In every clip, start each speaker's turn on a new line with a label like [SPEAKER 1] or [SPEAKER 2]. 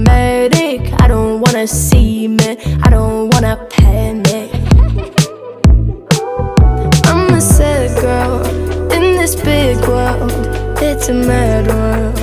[SPEAKER 1] dramatic. I don't wanna see me, I don't wanna panic. I'm a sad girl in this big world. It's a mad world.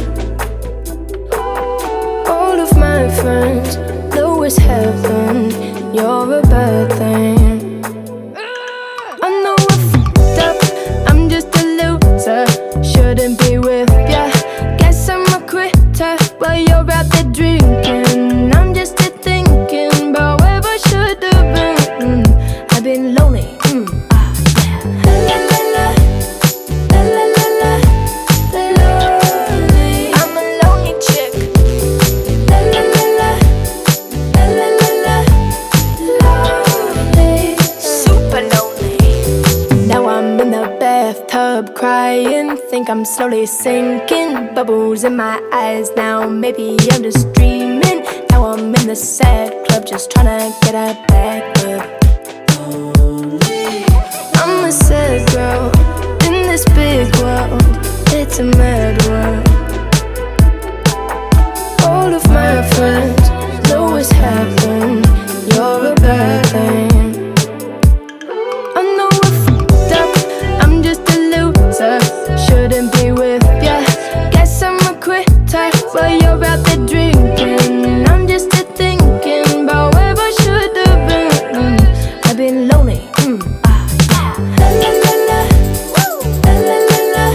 [SPEAKER 1] All of my friends know it's heaven. You're a bad thing. I know I fucked up, I'm just a loser. Shouldn't be with ya. Guess I'm a quitter while you're out there drinking. I'm just here thinking about where I should have been. I've been lonely. La la la, la la la la, lonely. I'm a lonely chick. La la la la, la la la la, lonely. Super lonely. Now I'm in the bathtub crying, think I'm slowly sinking. Bubbles in my eyes now, maybe I'm just dreaming. Now I'm in the sad club, just tryna get a back up. I'm a sad girl in this big world. It's a mad world. All of my friends know it's happened. You're a bad thing. I know I fucked up, I'm just a loser. Shouldn't be with ya. Guess I'm a quitter while you're out there drinking. I'm just here thinking about where I should have been. I've been lonely. La la la la, la la la la,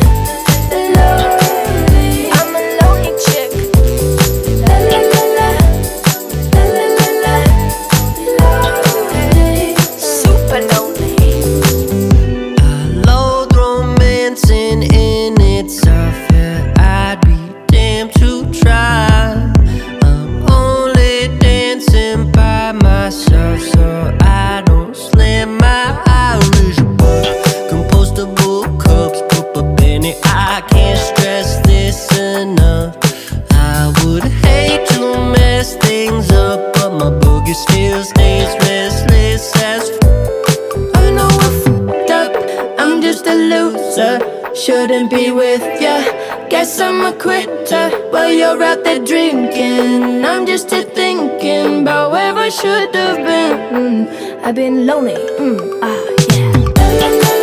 [SPEAKER 1] lonely. I'm a lonely chick. La la la la, la la la la, lonely. Super lonely.
[SPEAKER 2] I loathe romancing in itself, yeah, I'd be damned to try. I'm only dancing by myself, so I don't slam my Irish bar. Compostable cups, pop a penny, I can't stress this enough. I would hate to mess things up, but my boogie still stays restless as
[SPEAKER 1] I know I fucked up, I'm just a loser. Shouldn't be with ya. Guess I'm a quitter while you're out there drinking. I'm just here thinking about where I should have been. I've been lonely. Yeah. La, la, la,